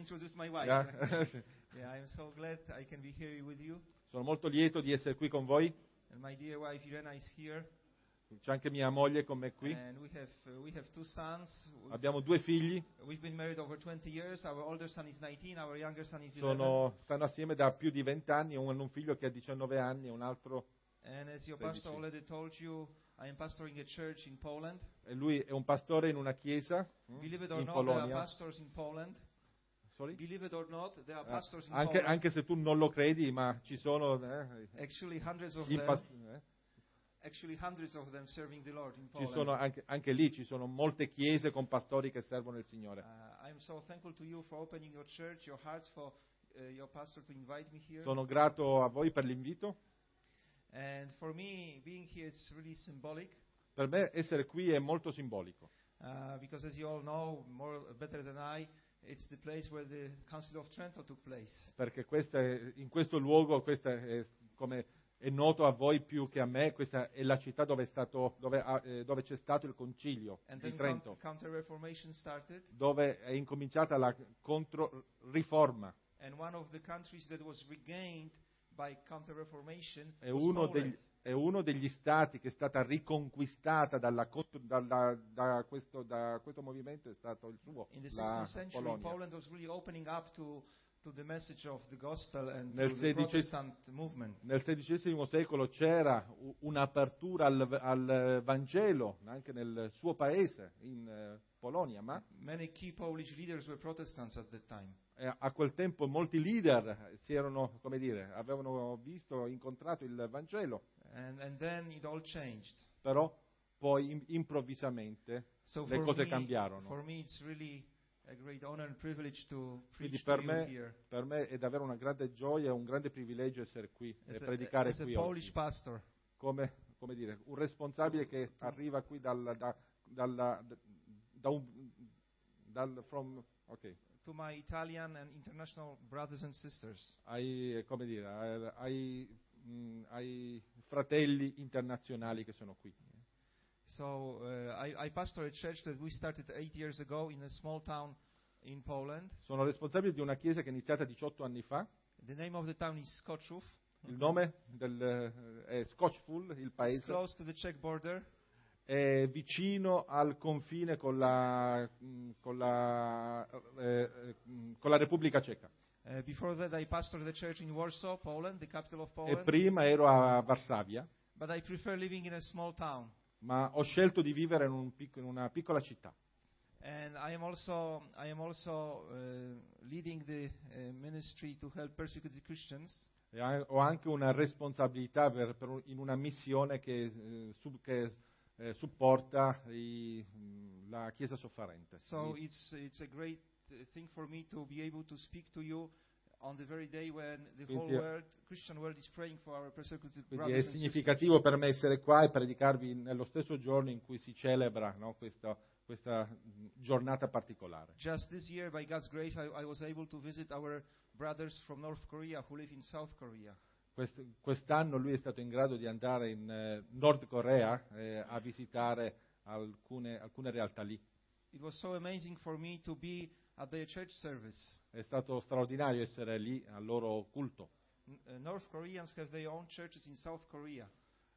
introduce my wife. Yeah. Yeah, I'm so glad I can be here with you. Sono molto lieto di essere qui con voi. And my dear wife Irena is here. C'è anche mia moglie con me qui. And we have 2 sons. Abbiamo 2 figli. We've been married over 20 years. Our older son is 19, our younger son is 11. Stanno assieme da più di 20 anni. Uno hanno un figlio che ha 19 anni e un altro And as your 16. pastor already told you, I am pastoring a church in Poland. E lui è un pastore in una chiesa Believe it or in not, there are Polonia. pastors in Poland. Sorry? Believe it or not, there are pastors in Anche, Poland. anche se tu non lo credi, ma ci sono Actually, hundreds of gli them. Actually, hundreds of them serving the Lord in ci Poland. sono anche lì ci sono molte chiese con pastori che servono il Signore. I'm so thankful to you for opening your church, your hearts, for your pastor to invite me here. Sono grato a voi per l'invito. And for me, being here is really symbolic. Per me essere qui è molto simbolico. Because as you all know, better than I, it's the place where the Council of Trento took place. Perché in questo luogo, questa è, come è noto a voi più che a me, questa è la città dove c'è stato il concilio di Trento, Counter-Reformation started. dove è incominciata la controriforma. And one of the countries that was regained by Counter-Reformation È was uno degli stati che è stata riconquistata da questo movimento, è stato il suo, In the la 16th century, Polonia. Poland was really opening up to the message of the gospel and Nel to the Protestant movement. Nel XVI secolo c'era un'apertura al Vangelo anche nel suo paese, in Polonia, ma Many key Polish leaders were Protestants at that time. a quel tempo molti leader avevano incontrato il Vangelo, And then it all changed. però poi improvvisamente So le cose cambiarono. For me it's really a great honor and privilege to Quindi preach to you here. per me è davvero una grande gioia e un grande privilegio essere qui e predicare As a qui Polish oggi. pastor. Come dire, un responsabile che arriva qui To my Italian and international brothers and sisters. ai fratelli internazionali che sono qui. So I pastor a church that we started 8 years ago in a small town in Poland. Sono responsabile di una chiesa che è iniziata 18 anni fa. The name of the town is Skoczów. Il nome è Skoczów, il It's paese. close to the Czech border. È vicino al confine con la Repubblica Ceca. Before that, I pastored the church in Warsaw, Poland, the capital of E Poland. prima ero a Varsavia, But I prefer living in a small town. ma ho scelto di vivere in una piccola città. And I am also leading the ministry to help persecuted Christians. E ho anche una responsabilità in una missione che supporta la Chiesa sofferente. So it's a great thing for me to be able to speak to you on the very day when the whole Christian world is praying for our persecuted Quindi brothers è and significativo sisters. per me essere qua e predicarvi nello stesso giorno in cui si celebra, no, questa giornata particolare. Just this year, by God's grace, I was able to visit our brothers from North Korea who live in South Korea. Quest'anno lui è stato in grado di andare in Nord Corea a visitare alcune realtà lì. It was so amazing for me to be at their church service. È stato straordinario essere lì al loro culto. North Koreans have their own churches in South Korea.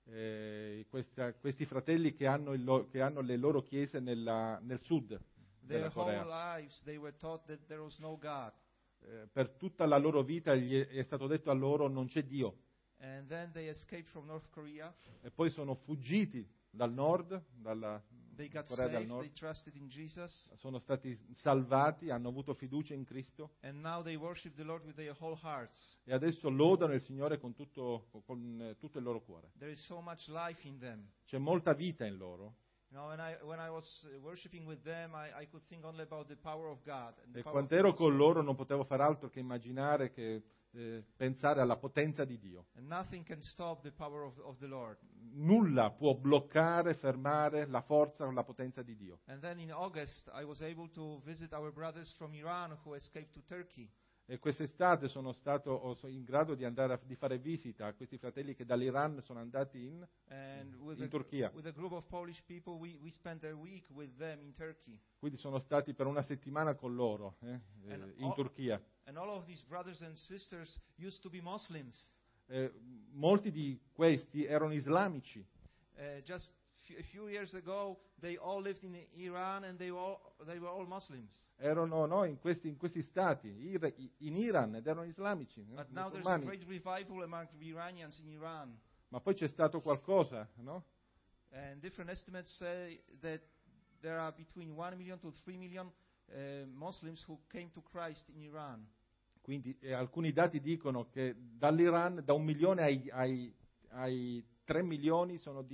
Questi fratelli che hanno le loro chiese nel sud della Their whole Corea. lives they were taught that there was no God. Per tutta la loro vita è stato detto a loro non c'è Dio. And then they escaped from North Korea. E poi sono fuggiti dal nord, dalla They got Corea del saved, Nord. they trusted in Jesus, Sono stati salvati, hanno avuto fiducia in Cristo and now they worship the Lord with their whole hearts. e adesso lodano il Signore con tutto il loro cuore. There is so much life in them. C'è molta vita in loro. You know, when I was worshiping with them, I could think only about the power of God. And the E power quando of the ero con gospel. loro non potevo far altro che immaginare, che pensare alla potenza di Dio. And nothing can stop the power of the Lord. Nulla può bloccare, fermare la forza o la potenza di Dio. And then in August, I was able to visit our brothers from Iran who escaped to Turkey. E quest'estate sono stato in grado di fare visita a questi fratelli che dall'Iran sono andati in Turchia. With a group of Polish people, we spent a week with them in Turkey. Quindi sono stati per una settimana con loro in Turchia. And all of these brothers and sisters used to be Muslims. Molti di questi erano islamici. Just a few years ago, they all lived in Iran and they were all Muslims. Erano in questi stati, in Iran, ed erano islamici. But now there's a great revival among the Iranians in Iran. Ma poi c'è stato qualcosa, no? And different estimates say that there are between 1 million to 3 million Muslims who came to Christ in Iran. Quindi alcuni dati dicono che dall'Iran, da 1 milione ai 3 milioni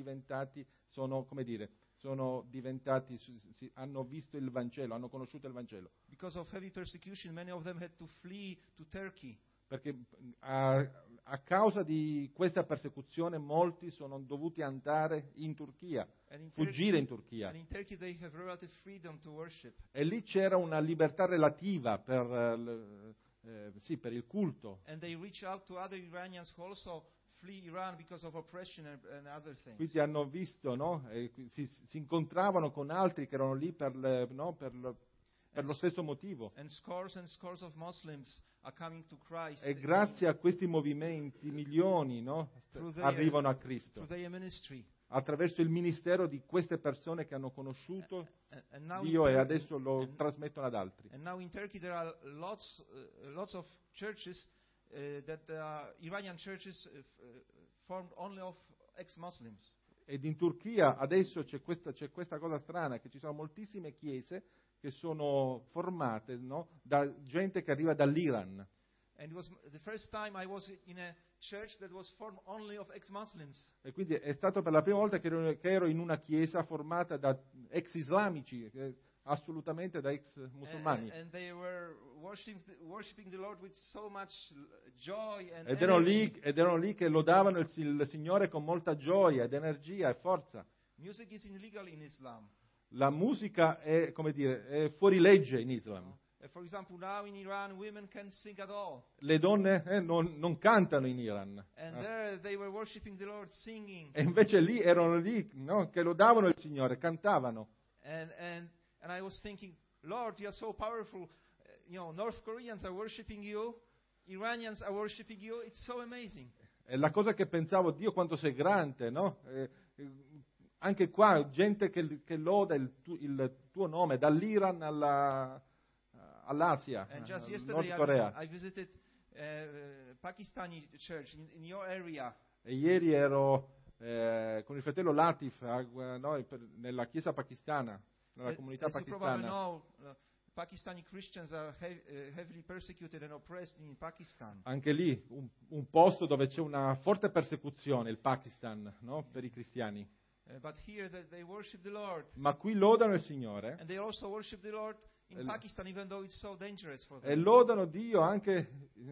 hanno visto il Vangelo, hanno conosciuto il Vangelo. Because of heavy persecution, many of them had to flee to Turkey. Perché a causa di questa persecuzione molti sono dovuti andare in Turchia, fuggire in Turchia. And in Turkey they have relative freedom to worship. E lì c'era una libertà relativa per il culto. And they reach out to other Iranians who also flee Iran because of oppression and other things. Quindi hanno visto, no? Si incontravano con altri che erano lì per lo stesso motivo. And scores of Muslims are coming to Christ. E grazie a questi movimenti milioni, no? Arrivano a Cristo. Through their ministry. Attraverso il ministero di queste persone che hanno conosciuto Dio e adesso lo trasmettono ad altri. And now in Turkey there are lots of churches that Iranian churches formed only of ex-Muslims. Ed in Turchia adesso c'è questa cosa strana, che ci sono moltissime chiese che sono formate, no, da gente che arriva dall'Iran. And it was the first time I was in a church that was formed only of ex-Muslims. E quindi è stato per la prima volta che ero in una chiesa formata da ex islamici, assolutamente da ex musulmani. And they were worshiping the Lord with so much joy and ed erano lì che lodavano il Signore con molta gioia ed energia e forza. Music is illegal in Islam. La musica è, come dire, è fuori legge in Islam. For example, now in Iran, women can't sing at all. Le donne non cantano in Iran. And there they were worshiping the Lord, singing. E invece lì erano lì, no, che lodavano il Signore, cantavano. And I was thinking, Lord, you are so powerful. North Koreans are worshiping you, Iranians are worshiping you. It's so amazing. E la cosa che pensavo, Dio quanto sei grande, no? Anche qua gente che loda il tuo nome, dall'Iran all'Asia, And just Nord Corea. I visited Pakistani church in your area. E ieri ero con il fratello Latif nella chiesa pakistana, nella comunità pakistana. You probably know, Pakistani Christians are heavily persecuted and oppressed in Pakistan. Anche lì un posto dove c'è una forte persecuzione, il Pakistan, no? Per i cristiani. But here they worship the Lord. Ma qui lodano il Signore. And they also worship the Lord in Pakistan, even though it's so dangerous for them. E lodano Dio anche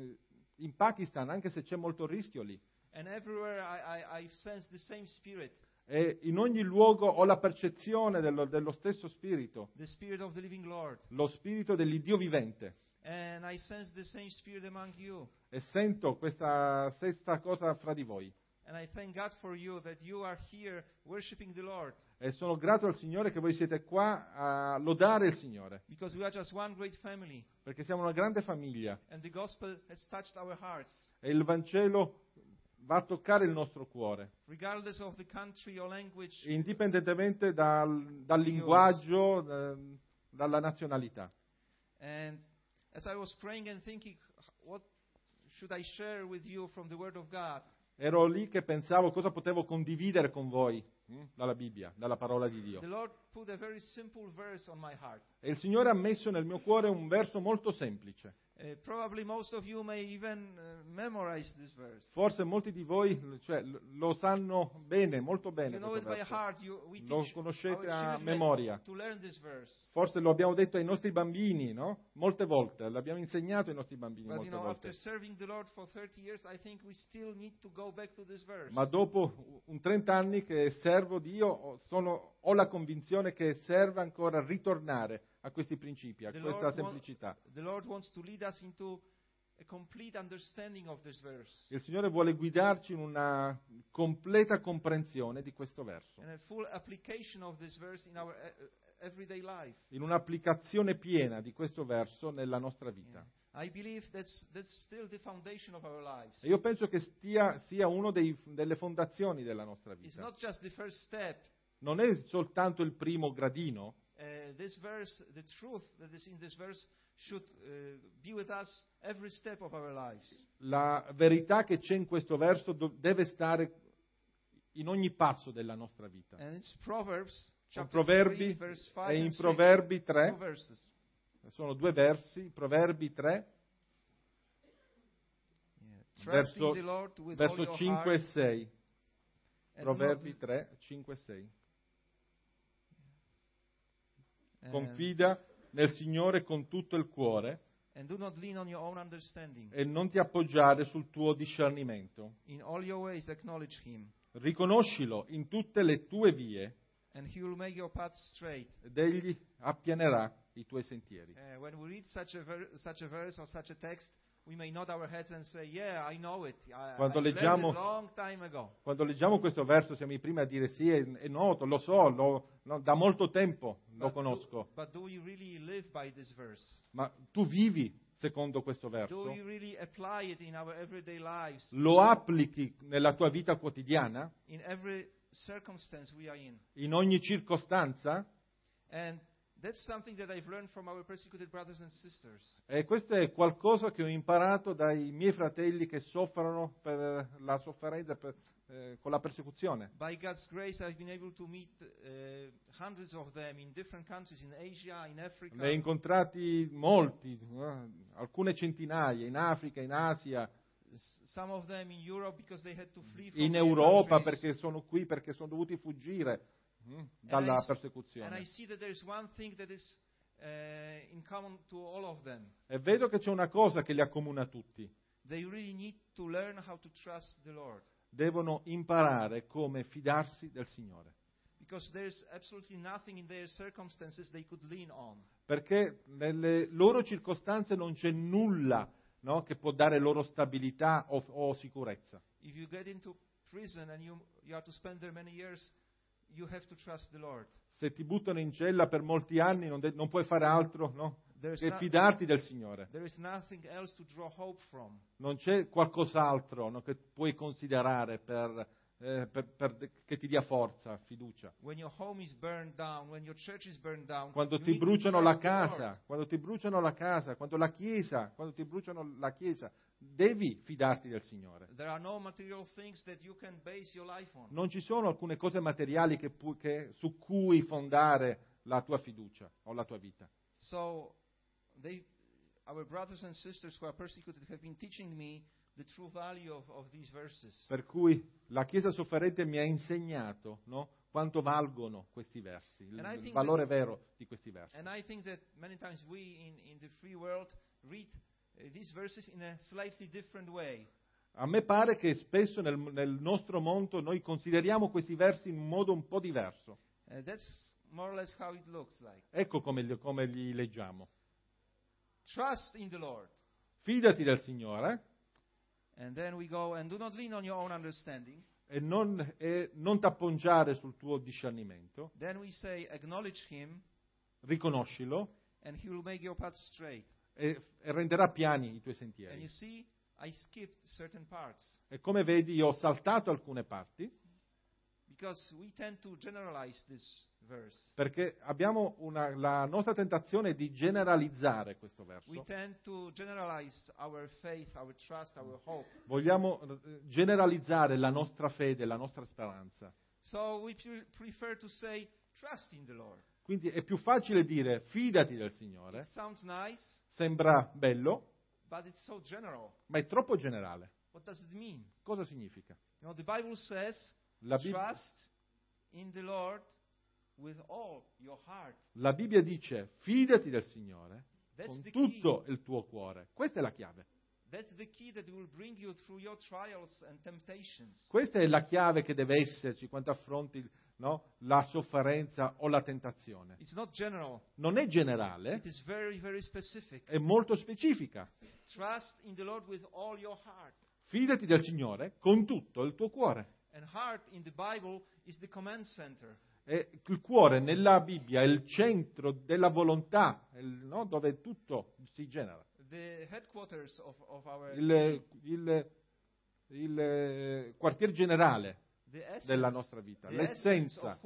in Pakistan, anche se c'è molto rischio lì. And everywhere I sense the same spirit. E in ogni luogo ho la percezione dello stesso spirito. The spirit of the living Lord. Lo spirito dell'Iddio vivente. And I sense the same spirit among you. E sento questa stessa cosa fra di voi. And I thank God for you that you are here worshiping the Lord. E sono grato al Signore che voi siete qua a lodare il Signore. Because we are just one great family. Perché siamo una grande famiglia. And the gospel has touched our hearts. E il Vangelo va a toccare il nostro cuore. Regardless of the country or language. Indipendentemente dal linguaggio, dalla nazionalità. And as I was praying and thinking, what should I share with you from the Word of God? Ero lì che pensavo cosa potevo condividere con voi dalla Bibbia, dalla parola di Dio. The Lord put a very simple verse on my heart. E il Signore ha messo nel mio cuore un verso molto semplice. Probably most of you may even memorize this verse. Forse molti di voi lo sanno bene, molto bene. You know it by heart. Lo conoscete a memoria. To learn this verse. Forse lo abbiamo detto ai nostri bambini, no? Molte volte, l'abbiamo insegnato ai nostri bambini But, molte volte. After serving the Lord for 30 years, I think we still need to go back to this verse. Ma dopo 30 anni che servo Dio, ho la convinzione che serve ancora ritornare a questi principi, a questa semplicità. The Lord wants to lead us into a complete understanding of this verse. Il Signore vuole guidarci in una completa comprensione di questo verso, And a full application of this verse in our everyday life. in un'applicazione piena di questo verso nella nostra vita. I believe that's still the foundation of our lives. E io penso che sia uno delle fondazioni della nostra It's vita. not just the first step. Non è soltanto il primo gradino. This verse, the truth that is in this verse, should be with us every step of our lives. La verità che c'è in questo verso deve stare in ogni passo della nostra vita. And it's Proverbs, In chapter 3, Proverbi, verse 5 e in and 6. Proverbi 3, Two verses. sono 2 versi, Proverbi 3, Trust in the Lord with all verso your 5 e heart, 6. and do not- Proverbi 3, 5 e 6. and- Confida nel Signore con tutto il cuore and do not lean on your own understanding. e non ti appoggiare sul tuo discernimento. In all your ways acknowledge Him, Riconoscilo in tutte le tue vie and He will make your paths straight. ed Egli appianerà i tuoi sentieri. When we read such a verse or such a text, we may nod our heads and say, "Yeah, I know it. I Quando learned leggiamo- it long time ago." Quando leggiamo questo verso siamo i primi a dire sì, è noto, lo so, da molto tempo lo conosco. But do we really live by this verse? Ma tu vivi secondo questo Do verso? we really apply it in our everyday lives? Lo applichi nella tua vita quotidiana? In every circumstance we are in? In ogni circostanza? And that's something that I've learned from our persecuted brothers and sisters. E questo è qualcosa che ho imparato dai miei fratelli che soffrono per la sofferenza, con la persecuzione. By God's grace, I've been able to meet hundreds of them in different countries, in Asia, in Africa. Ne ho incontrati molti, alcune centinaia, in Africa, in Asia, Some of them in Europe because they had to flee from in their Europa countries. perché sono qui, perché sono dovuti fuggire dalla And I persecuzione. see that there's one thing that is in common to all of them. E vedo che c'è una cosa che li accomuna tutti. They really need to learn how to trust the Lord. Devono imparare come fidarsi del Signore. Because there's absolutely nothing in their circumstances they could lean on. Perché nelle loro circostanze non c'è nulla, no, che può dare loro stabilità o sicurezza. If you get into prison and you have to spend there many years, you have to trust the Lord. Se ti buttano in cella per molti anni non puoi fare altro, no, There's che no- fidarti del Signore. There is nothing else to draw hope from. Non c'è qualcos'altro, no, che puoi considerare che ti dia forza, fiducia. When your home is burned down, when your church is burned down, Quando you ti need to bruciano trust la the Lord. casa, quando ti bruciano la casa, quando ti bruciano la chiesa, devi fidarti del Signore. There are no material things that you can base your life on. Non ci sono alcune cose materiali su cui fondare la tua fiducia o la tua vita. So, our brothers and sisters who are persecuted have been teaching me the true value of these verses. Per cui la Chiesa sofferente mi ha insegnato, no, quanto valgono questi versi, And I il think valore vero di questi versi. And I think that many times we in the free world read these verses in a slightly different way. A me pare che spesso nel nostro mondo noi consideriamo questi versi in un modo un po' diverso. That's more or less how it looks like. Ecco come li leggiamo. Trust in the Lord. Fidati del Signore And then we go, and do not lean on your own understanding. e non t'appoggiare sul tuo discernimento. Then we say, acknowledge Him, Riconoscilo and He will make your path straight. e renderà piani i tuoi And you sentieri. see, I skipped certain parts. E come vedi io ho saltato alcune parti Because we tend to generalize this verse. perché abbiamo la nostra tentazione è di generalizzare questo We verso. tend to generalize our faith, our trust, our hope. Vogliamo generalizzare la nostra fede, la nostra speranza. So we prefer to say, trust in the Lord. Quindi è più facile dire fidati del It Signore, sounds nice, sembra bello, but it's so general. ma è troppo generale. What does it mean? Cosa significa? You know, the Bible says, La Bibbia, trust in the Lord with all your heart. la Bibbia dice fidati del Signore That's con the key. tutto il tuo cuore. Questa è la chiave. That's the key that will bring you through your trials and temptations. Questa è la chiave che deve esserci quando affronti no? La sofferenza o la tentazione. It's not general. Non è generale, It is very, very specific. è molto specifica. Trust in the Lord with all your heart. Fidati del Signore con tutto il tuo cuore. And heart in the Bible is the command center. E il cuore nella Bibbia è il centro della volontà, no? Dove tutto si genera. The headquarters of our il quartier generale della nostra vita, l'essenza,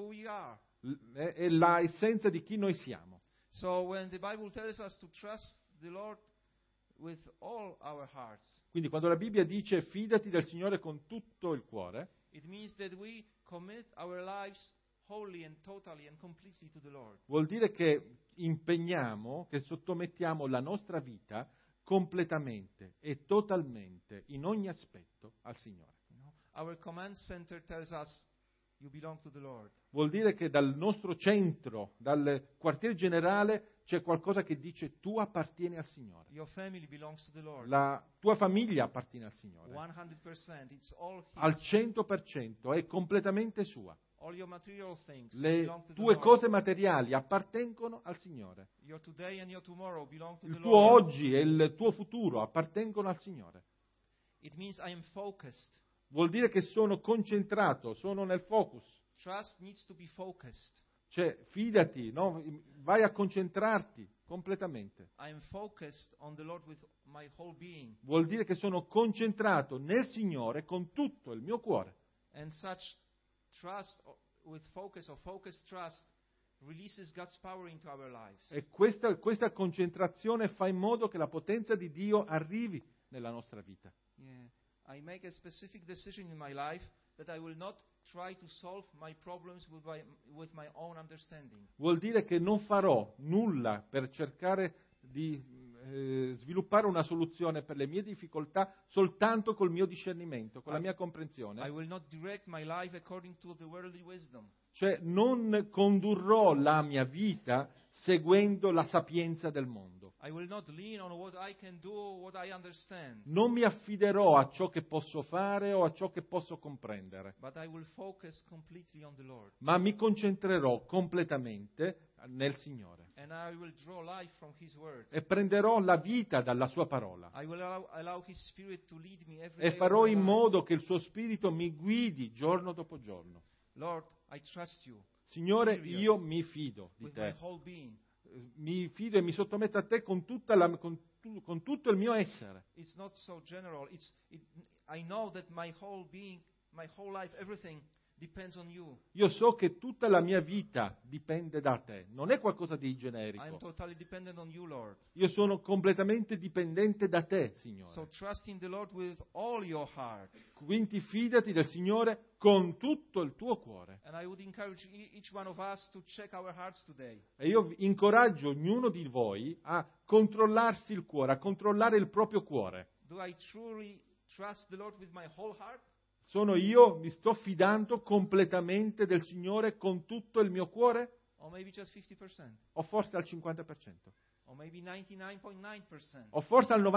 è l'essenza di chi noi siamo. So when the Bible tells us to trust the Lord with all our hearts, quindi quando la Bibbia dice fidati del Signore con tutto il cuore, it means that we commit our lives wholly and totally and completely to the Lord. Vuol dire che impegniamo, che sottomettiamo la nostra vita completamente e totalmente, in ogni aspetto, al Signore. Our command center tells us you belong to the Lord. Vuol dire che dal nostro centro, dal quartier generale, c'è qualcosa che dice tu appartieni al Signore. Your family belongs to the Lord. La tua famiglia appartiene al Signore. 100%, it's all His. Al 100%, è completamente sua. All your material things Le belong to the tue Lord. cose materiali appartengono al Signore. Your today and your tomorrow belong to Il the tuo Lord. oggi e il tuo futuro appartengono al Signore. It means I am focused. Vuol dire che sono concentrato, sono nel focus. Trust needs to be focused. Cioè, fidati, no? Vai a concentrarti completamente. I am focused on the Lord with my whole being. Vuol dire che sono concentrato nel Signore con tutto il mio cuore. And such trust with focus or focused trust releases God's power into our lives. E questa concentrazione fa in modo che la potenza di Dio arrivi nella nostra vita. Yeah. I make a specific decision in my life that I will not try to solve my problems with my own understanding. Vuol dire che non farò nulla per cercare di sviluppare una soluzione per le mie difficoltà soltanto col mio discernimento, con la mia comprensione. I will not direct my life according to the worldly wisdom. Cioè non condurrò la mia vita seguendo la sapienza del mondo. I will not lean on what I can do, what I understand. Non mi affiderò a ciò che posso fare o a ciò che posso comprendere. But I will focus completely on the Lord. Ma mi concentrerò completamente nel Signore. And I will draw life from His word. E prenderò la vita dalla sua parola. I will allow His Spirit to lead me every E day farò of my in life. modo che il suo Spirito mi guidi giorno dopo giorno. Lord, I trust you Signore, io mi fido di with my te. whole being. Mi fido e mi sottometto a te con tutto il mio essere. It's not so general. I know that my whole being, my whole life, everything depends on you. Io so che tutta la mia vita dipende da te, non è qualcosa di I am generico. totally dependent on you, Lord. Io sono completamente dipendente da te, So Signore. trust in the Lord with all your heart. Quindi fidati del Signore con tutto il tuo cuore. And I would encourage each one of us to check our hearts today. E io incoraggio ognuno di voi a controllarsi il cuore, a controllare il proprio cuore. Do I truly trust the Lord with my whole heart? Mi sto fidando completamente del Signore con tutto il mio cuore? Or maybe just 50%? O forse al 50%? Or maybe 99.9%? O forse al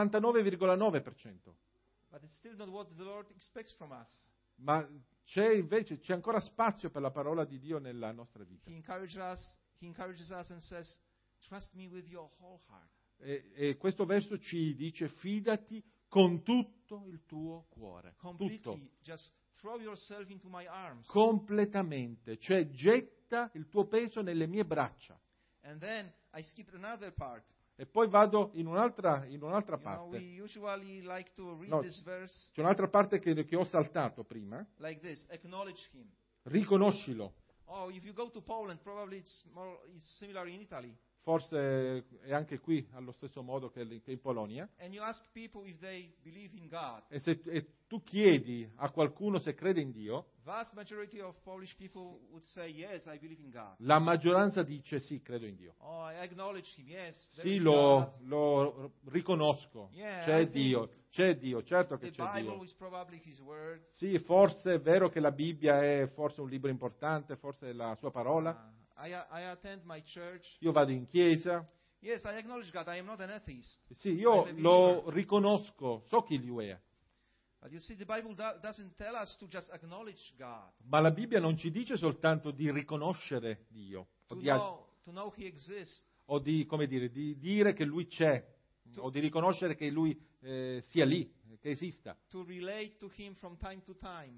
99,9%? But it's still not what the Lord expects from us. Ma c'è ancora spazio per la parola di Dio nella nostra vita. He encourages us and says, trust me with your whole heart. E questo verso ci dice fidati con tutto il tuo cuore. Completely, Tutto. just throw yourself into my arms. Completamente. Cioè getta il tuo peso nelle mie braccia. And then I skip another part. E poi vado in un'altra You know, we parte. usually like to read No, this verse c'è un'altra parte che ho saltato prima. like this, acknowledge him. Riconoscilo. Oh, if you go to Poland, probably it's similar in Italy. Forse è anche qui allo stesso modo che in Polonia. And you ask people if they believe in God. E tu chiedi a qualcuno se crede in Dio, Vast majority of Polish people would say, yes, I believe in God. la maggioranza dice sì, credo in Dio. Oh, I acknowledge him, yes. there Sì, is lo God. riconosco. Yeah, I C'è think Dio, certo che The c'è Bible Dio. is probably his word. Sì, forse è vero che la Bibbia è forse un libro importante, forse è la sua parola. I attend my church. Io vado in chiesa. Yes, I acknowledge God. I am not an atheist. Sì, I'm io a lo believer. riconosco, so chi Lui è. But you see, the Bible doesn't tell us to just acknowledge God, Ma la Bibbia non ci dice soltanto di riconoscere Dio, to know He exists, o di, come dire che Lui c'è, o di riconoscere che Lui sia lì, che esista, to relate to Him from time to time.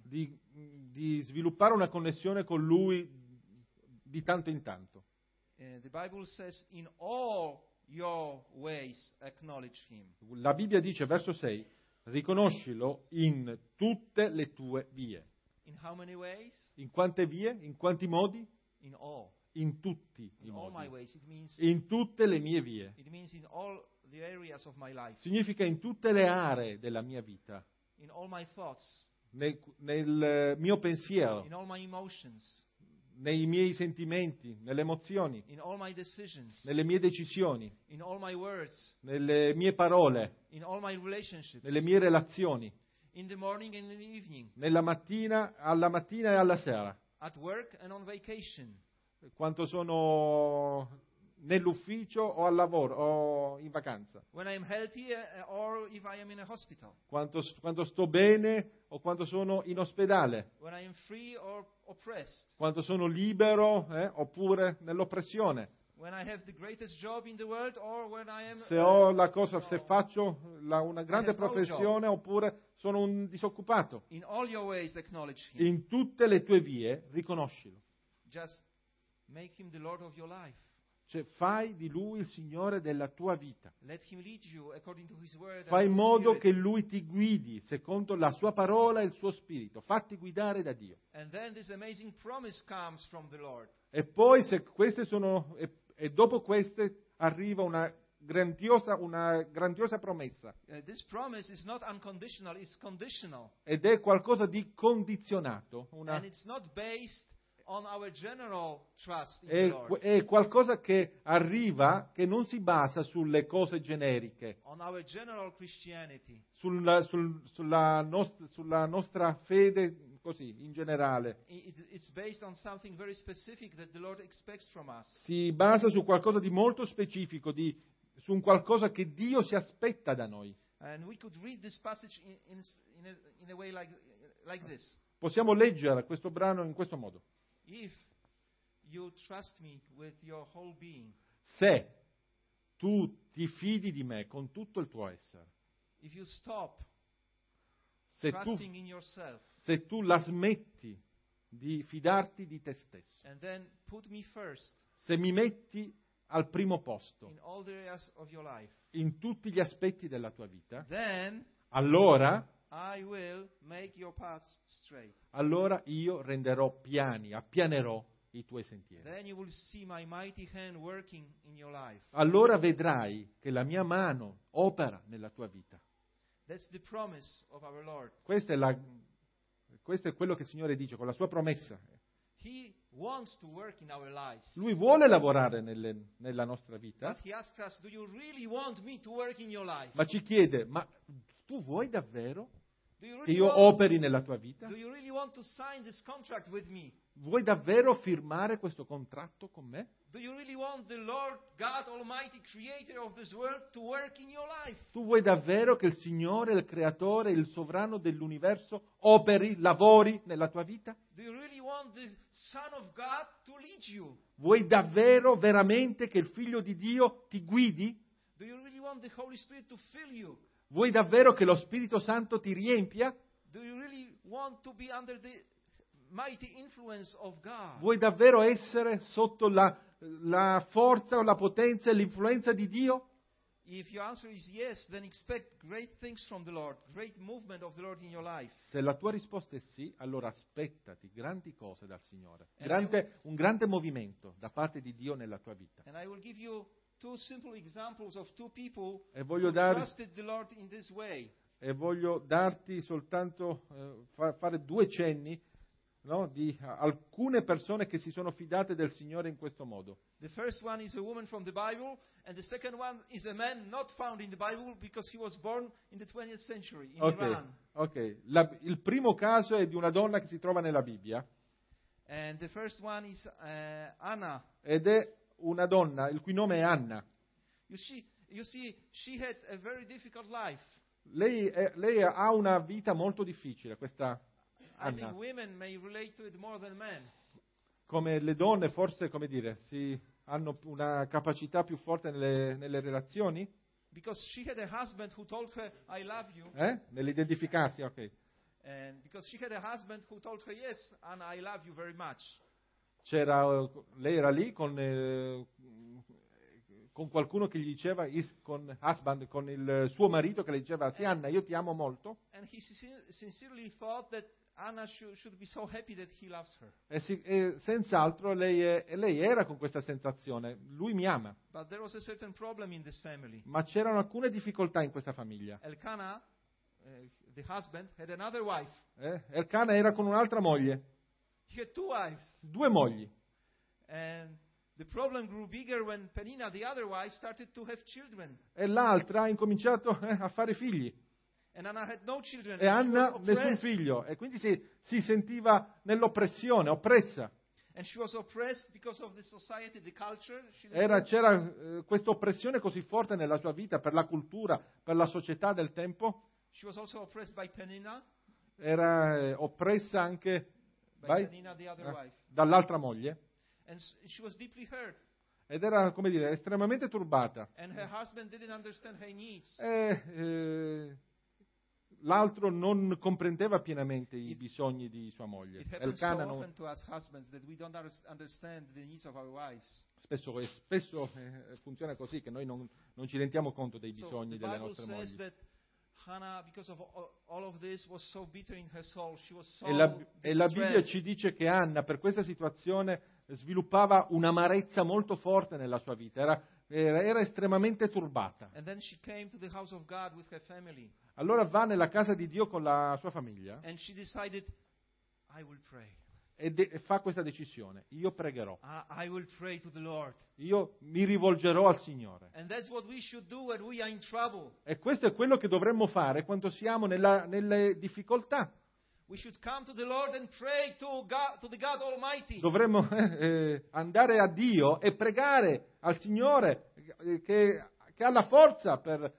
di sviluppare una connessione con Lui di tanto in tanto. The Bible says, in all your ways acknowledge Him. La Bibbia dice, verso 6, riconoscilo in tutte le tue vie. In how many ways? In quante vie? In quanti modi? In all. In tutti i In all my modi. ways. It means In tutte le mie vie. in all the areas of my life. Significa in tutte le aree della mia vita, In all my thoughts. nel mio pensiero, In all my emotions. nei miei sentimenti, nelle emozioni, In all my decisions. nelle mie decisioni, In all my words. nelle mie parole, In all my relationships. nelle mie relazioni, In the morning and in the evening. alla mattina e alla sera, At work and on vacation. quanto sono nell'ufficio o al lavoro o in vacanza, When I am healthy or if I am in a hospital. quando sto bene o quando sono in ospedale, When I am free or oppressed. quando sono libero oppure nell'oppressione, When I have the greatest job in the world or when I am se faccio una grande I have no professione oppure sono un disoccupato. in all your ways acknowledge Him. In tutte le tue vie riconoscilo. Just make Him the Lord of your life. Cioè fai di Lui il Signore della tua vita. Let Him lead you according to His word. Fai and in His modo Spirit. che Lui ti guidi secondo la sua parola e il suo spirito. Fatti guidare da Dio. And then this amazing promise comes from the Lord. E poi se queste sono e dopo queste arriva una grandiosa promessa. This promise is not unconditional, it's conditional. Ed è qualcosa di condizionato, And it's not based on our general trust in the Lord. è qualcosa che arriva, che non si basa sulle cose generiche, On our general Christianity. sulla nostra fede così, in generale. It's based on something very specific that the Lord expects from us. Si basa su qualcosa di molto specifico, su un qualcosa che Dio si aspetta da noi. And we could read this passage in a way like this. Possiamo leggere questo brano in questo modo. If you trust me with your whole being, Se tu ti fidi di me con tutto il tuo essere, if you stop se trusting in yourself tu la smetti di fidarti di te stesso, and then put me first se mi metti al primo posto in all the areas of your life, in tutti gli aspetti della tua vita, then allora I will make your paths straight. Io appianerò i tuoi sentieri. Then you will see my mighty hand working in your life. Allora vedrai che la mia mano opera nella tua vita. That's the promise of our Lord. Questo è quello che il Signore dice con la sua promessa. He wants to work in our lives. Lui vuole lavorare nella nostra vita, But He asks us, do you really want me to work in your life? ma ci chiede, ma tu vuoi davvero Do you che really io want, operi nella tua vita? do you really want to sign this contract with me? Vuoi davvero firmare questo contratto con me? Do you really want the Lord God Almighty, creator of this world, to work in your life? Tu vuoi davvero che il Signore, il Creatore, il Sovrano dell'universo lavori nella tua vita? Do you really want the Son of God to lead you? Vuoi davvero, veramente che il Figlio di Dio ti guidi? Do you really want the Holy Spirit to fill you? Vuoi davvero che lo Spirito Santo ti riempia? Do you really want to be under the mighty influence of God? Vuoi davvero essere sotto la forza o la potenza e l'influenza di Dio? If your answer is yes, then expect great things from the Lord, great movement of the Lord in your life. Se la tua risposta è sì, allora aspettati grandi cose dal Signore, And un grande movimento da parte di Dio nella tua vita. And I will give you two simple examples of two people E voglio who trusted the Lord in this way. darti soltanto, fare due cenni, no, di alcune persone che si sono fidate del Signore in questo modo. The first one is a woman from the Bible, and the second one is a man not found in the Bible because he was born in the 20th century in Iran. Ok. Il primo caso è di una donna che si trova nella Bibbia, And the first one is Anna. ed è una donna il cui nome è Anna. You see, she had a very difficult life. Lei ha una vita molto difficile, questa I Anna. think women may relate to it more than men. Come le donne forse, come dire, hanno una capacità più forte nelle relazioni? Because she had a husband who told her, I love you. Nell'identificarsi, ok. And because she had a husband who told her, yes, Anna, I love you very much. Lei era lì con qualcuno che gli diceva, con il suo marito che le diceva, sì Anna, io ti amo molto. And he sincerely thought that Anna should be so happy that he loves her. E senz'altro lei era con questa sensazione, lui mi ama. But there was a certain problem in this family. Ma c'erano alcune difficoltà in questa famiglia. Elkanah, the husband, had another wife. Elkanah era con un'altra moglie, He had 2 wives. 2 mogli. And the problem grew bigger when Peninnah, the other wife, started to have children. E l'altra ha incominciato a fare figli. And Anna had no children. E And she was Anna nessun oppressed. figlio. E quindi si sentiva nell'oppressione, oppressa. And she was oppressed because of the society, the culture. She lived C'era questa oppressione così forte nella sua vita per la cultura, per la società del tempo. She was also oppressed by Peninnah, Era oppressa anche Peninnah, the other wife. dall'altra moglie. And she was deeply hurt. Ed era, come dire, estremamente turbata. And her husband didn't understand her needs. L'altro non comprendeva pienamente i bisogni di sua moglie. It happens so Elkanah often to us husbands that we don't understand the needs of our wives. spesso funziona così, che noi non ci rendiamo conto dei So bisogni the delle Bible nostre says mogli. that Hannah, because of all of this, was so bitter in her soul. She was so E la Bibbia distressed. ci dice che Anna per questa situazione sviluppava un'amarezza molto forte nella sua vita, era estremamente turbata. And then she came to the house of God with her family. Allora va nella casa di Dio con la sua famiglia And she decided, I will pray. e fa questa decisione: io pregherò, I will pray to the Lord. io mi rivolgerò al Signore. And that's what we should do when we are in trouble. E questo è quello che dovremmo fare quando siamo nelle difficoltà. We should come to the Lord and pray to the God Almighty. Dovremmo andare a Dio e pregare al Signore che ha la forza per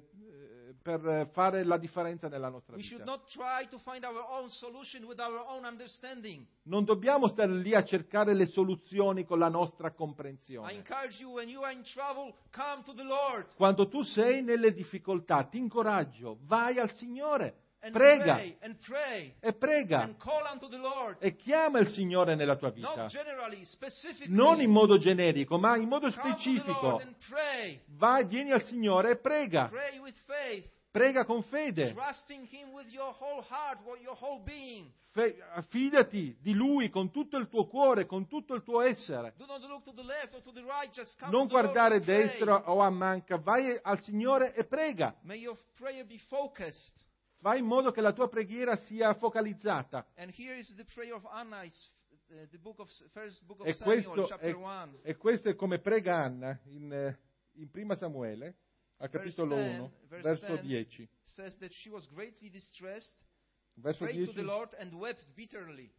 fare la differenza nella nostra We should vita. not try to find our own solution with our own understanding. Non dobbiamo stare lì a cercare le soluzioni con la nostra I comprensione. encourage you, when you are in trouble, come to the Lord. Quando tu sei nelle difficoltà, ti incoraggio, vai al Signore, And prega pray, and pray, e prega and call unto the Lord. e chiama il Signore nella tua vita. Not generally, specifically. Non in modo generico, ma in modo Come to the specifico. Lord and pray. Vai, vieni al Signore e prega. Pray with faith, Prega con fede. trusting Him with your whole heart, with your whole being. Fidati di Lui con tutto il tuo cuore, con tutto il tuo essere. Do not look to the left or to the right, just come Non to the Lord guardare and pray. destra o a manca, vai al Signore e prega. May your prayer be focused. Fai in modo che la tua preghiera sia focalizzata. And here is the prayer of Anna. It's the first book of E Samuel, chapter 1. questo è come prega Anna in Prima Samuele, al capitolo 1, verso 10. Says that she was greatly distressed, Verso prayed to the 10, Lord and wept bitterly.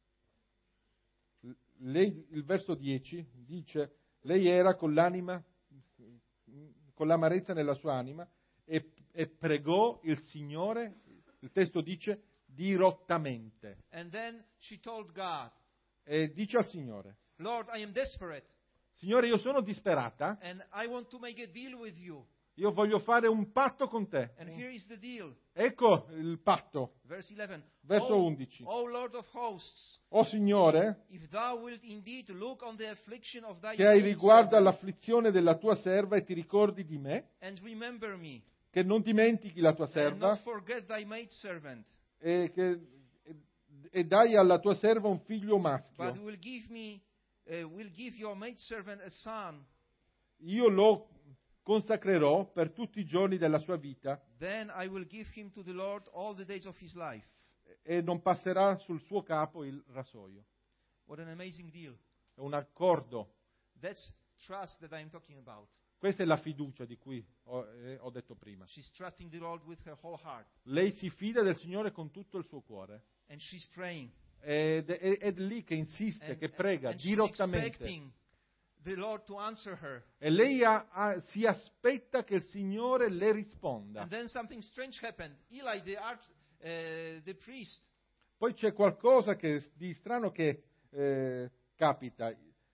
il verso 10 dice: lei era con l'anima, con l'amarezza nella sua anima, e pregò il Signore, il testo dice, dirottamente. And then she told God, E dice al Signore: Lord, I am desperate, Signore, io sono disperata, and I want to make a deal with you. io voglio fare un patto con te. And here is the deal. Ecco il patto, Verse 11. verso 11. O Lord of hosts, O Signore, if thou wilt indeed look on the affliction of thy che hai maidservant, riguardo all'afflizione della tua serva e ti ricordi di me, and remember me, che non dimentichi la tua and serva not forget thy maidservant, e dai alla tua serva un figlio but maschio. will give your maidservant a son, Io lo consacrerò per tutti i giorni della sua vita then I will give him to the Lord all the days of his life. e non passerà sul suo capo il rasoio. What an amazing deal. È un accordo. That's trust that I am talking about. Questa è la fiducia di cui ho detto prima. She's trusting the Lord with her whole heart. Lei si fida del Signore con tutto il suo cuore. And she's praying. Ed è lì che insiste, che prega and she's dirottamente. expecting the Lord to answer her. E lei si aspetta che il Signore le risponda. And then something strange happened. Eli, the priest, Poi c'è qualcosa di strano che capita.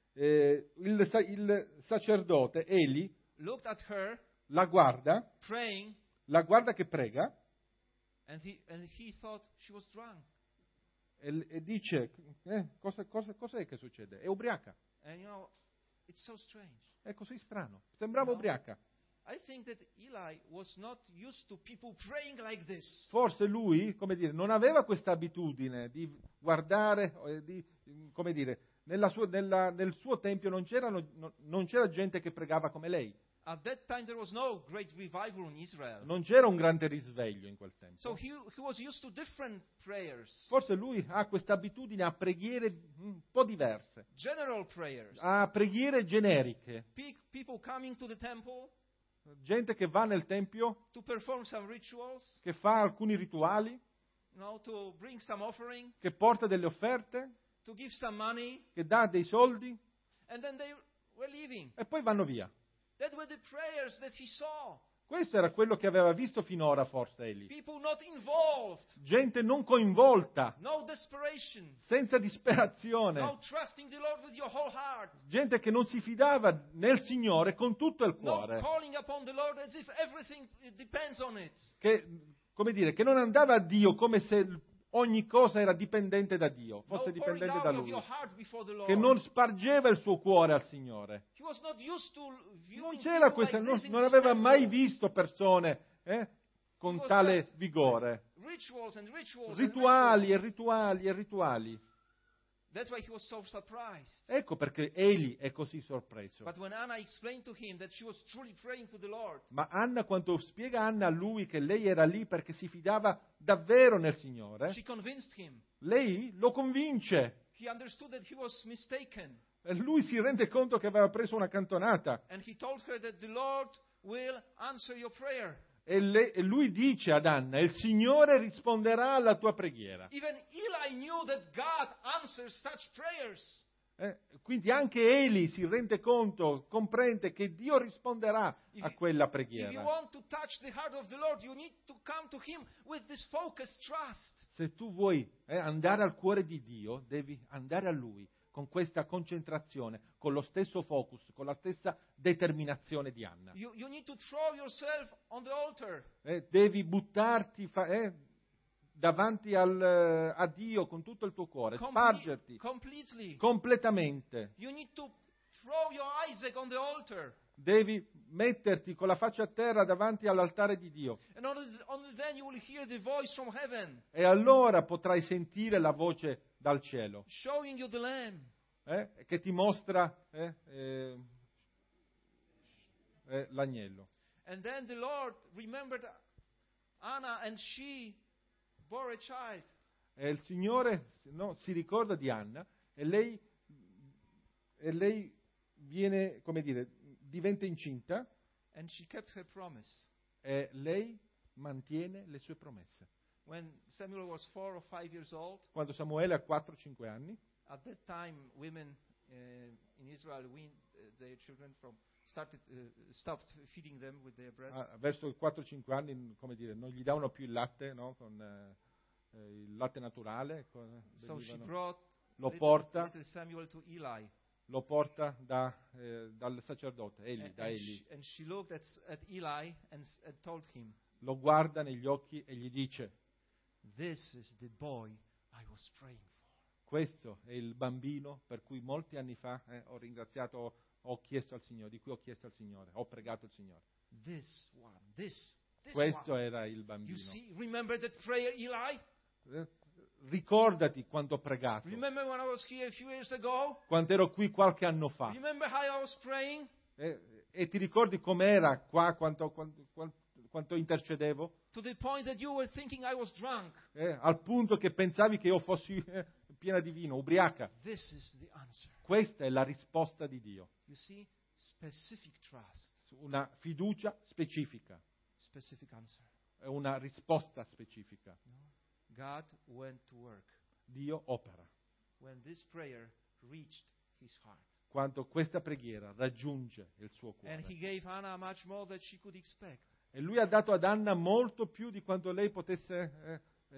Il sacerdote Eli looked at her la guarda che prega and he thought she was drunk. e dice, cos'è che succede? È ubriaca. And it's so strange. È così strano. Sembrava ubriaca. I think that Eli was not used to people praying like this. Forse lui, non aveva questa abitudine di guardare, nel suo tempio non c'era gente che pregava come lei. At that time there was no great revival in Israel. Non c'era un grande risveglio in quel tempo. So he was used to different prayers. Forse lui ha questa abitudine a preghiere un po' diverse. General prayers. A preghiere generiche. People coming to the temple. Gente che va nel tempio, to perform some rituals, che fa alcuni rituali, to bring some offering, che porta delle offerte, to give some money, che dà dei soldi, and then they were leaving. E poi vanno via. That were the prayers that he saw. Questo era quello che aveva visto finora forse Eli. People not involved. Gente non coinvolta. No desperation. Senza disperazione. No trusting the Lord with your whole heart. Gente che non si fidava nel Signore con tutto il cuore. No calling upon the Lord as if everything depends on it. Che non andava a Dio come se ogni cosa era dipendente da Dio, fosse dipendente da Lui. Che non spargeva il suo cuore al Signore. Non c'era questa, non aveva mai visto persone con tale vigore. Rituali e rituali e rituali. That's why he was so surprised. Ecco perché Eli è così sorpreso. But when Anna explained to him that she was truly praying to the Lord. Ma Anna, quando spiega Anna a lui che lei era lì perché si fidava davvero nel Signore, she convinced him. Lei lo convince. He understood that he was mistaken. E lui si rende conto che aveva preso una cantonata. And he told her that the Lord will answer your prayer. E lui dice ad Anna, il Signore risponderà alla tua preghiera. Even Eli knew that God answers such prayers. Quindi anche Eli si rende conto, comprende che Dio risponderà a quella preghiera. If you want to touch the heart of the Lord, you need to come to Him with this focused trust. Se tu vuoi andare al cuore di Dio, devi andare a Lui con questa concentrazione, con lo stesso focus, con la stessa determinazione di Anna. You need to throw yourself on the altar. Devi buttarti davanti a Dio con tutto il tuo cuore, spargerti completamente. You need to throw your Isaac on the altar. Devi metterti con la faccia a terra davanti all'altare di Dio. And only then you will hear the voice from heaven. E allora potrai sentire la voce dal cielo. Showing you the Lamb. Che ti mostra l'agnello. And then the Lord remembered Anna and she bore a child. E il Signore si ricorda di Anna e lei viene, diventa incinta. And she kept her promise. E lei mantiene le sue promesse. When Samuel was 4 or 5 years old, quando Samuele ha 4-5 anni, at that time women in Israel weaned their children stopped feeding them with their breast. Verso i 4-5 anni, non gli davano più il latte, no? Con il latte naturale. So she brought lo porta Samuel to Eli. Lo porta dal sacerdote Eli, da Eli. And she looked at Eli and told him. Lo guarda negli occhi e gli dice: This is the boy I was praying for. Questo è il bambino per cui molti anni fa ho chiesto al Signore, di cui ho chiesto al Signore, ho pregato il Signore. This Questo one. Era il bambino. You see, remember that prayer, Eli? Ricordati quando ho pregato. Remember when I was here a few years ago? Quando ero qui qualche anno fa. Remember how I was praying? E ti ricordi com'era qua quanto intercedevo? To the point that you were thinking I was drunk. Al punto che pensavi che io fossi piena di vino, ubriaca. This is the answer. Questa è la risposta di Dio. You see, specific trust. Una fiducia specifica. Specific answer. È una risposta specifica. No? God went to work. Dio opera. When this prayer reached his heart. quanto questa preghiera raggiunge il suo cuore. And he gave Hannah much more than she could expect. E lui ha dato ad Anna molto più di quanto lei potesse,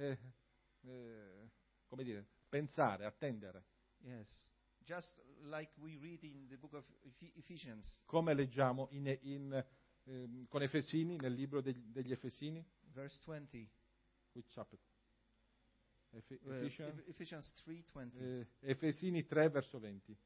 come dire, pensare, attendere. Yes. Just like we read in the book of Ephesians, Come leggiamo con Efesini, nel libro degli Efesini. verse 20. Which chapter? Ephesians 3:20. Efesini 3, verso 20.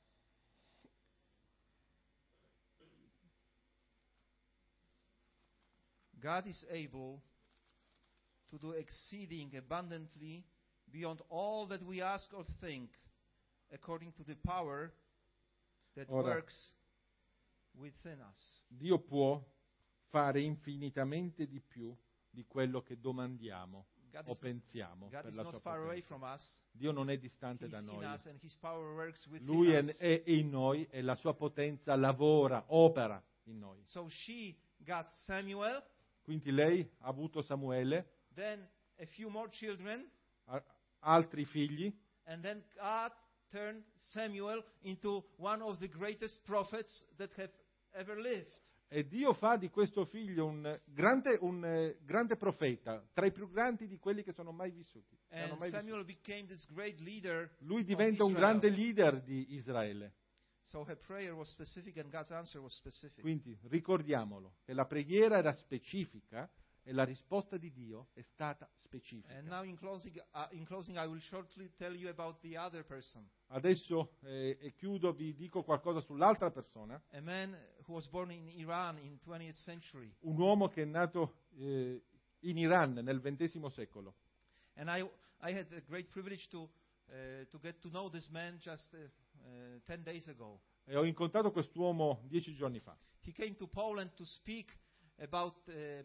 God is able to do exceeding abundantly beyond all that we ask or think, according to the power that Ora, works within us. Dio può fare infinitamente di più di quello che domandiamo o pensiamo God per is la not sua far away potenza. from us. Dio non è distante He's da in noi. us and His power works within Lui us. è in noi e la sua potenza lavora, opera in noi. So she got Samuel, Quindi lei ha avuto Samuele, then a few more children, altri figli, and then God turned Samuel into one of the greatest prophets that have ever lived. e Dio fa di questo figlio un grande profeta, tra i più grandi di quelli che sono mai vissuti. And Samuel became this great leader. Lui of diventa un Israel. grande leader di Israele. So her prayer was specific and God's answer was specific. Quindi ricordiamolo che la preghiera era specifica e la risposta di Dio è stata specifica. And now in closing I will shortly tell you about the other person. Adesso e chiudo, vi dico qualcosa sull'altra persona, A man who was born in Iran in 20th century. un uomo che è nato in Iran nel XX secolo. And I had a great privilege to get to know this man just 10 days ago. E ho incontrato quest'uomo 10 giorni fa. He came to Poland to speak about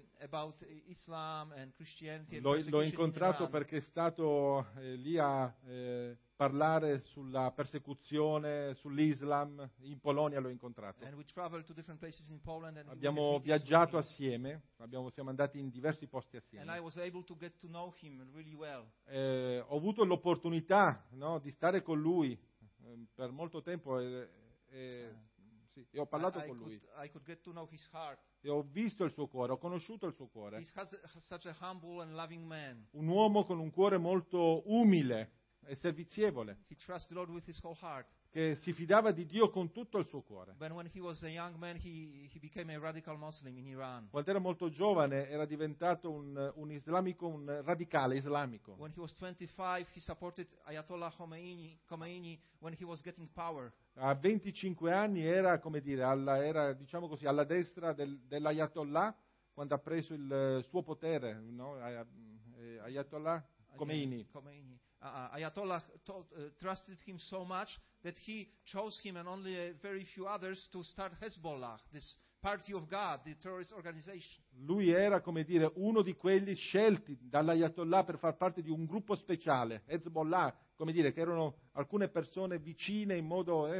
Islam and Christianity and L'ho persecution incontrato in Iran. perché è stato lì a parlare sulla persecuzione, sull'Islam. In Polonia l'ho incontrato. And we traveled to different places in Poland and Abbiamo viaggiato assieme, siamo andati in diversi posti and I assieme. was able to get to know him really well. Ho avuto l'opportunità, no, di stare con lui per molto tempo sì, e ho parlato con lui. I could get to know his heart. E ho visto il suo cuore, ho conosciuto il suo cuore. He's such a humble and loving man. Un uomo con un cuore molto umile e servizievole, He trusts the Lord with his whole heart. che si fidava di Dio con tutto il suo cuore. But when he was a young man, he became a radical Muslim in Iran. Quando era molto giovane era diventato un islamico, un radicale islamico. When he was 25, he supported Ayatollah Khomeini when he was getting power. A 25 anni era, come dire, era diciamo così, alla destra dell'Ayatollah quando ha preso il suo potere, no? Ayatollah Khomeini. Ayatollah trusted him so much that he chose him and only a very few others to start Hezbollah, this party of God, the terrorist organization. Lui era, come dire, uno di quelli scelti dall'Ayatollah per far parte di un gruppo speciale, Hezbollah, come dire, che erano alcune persone vicine in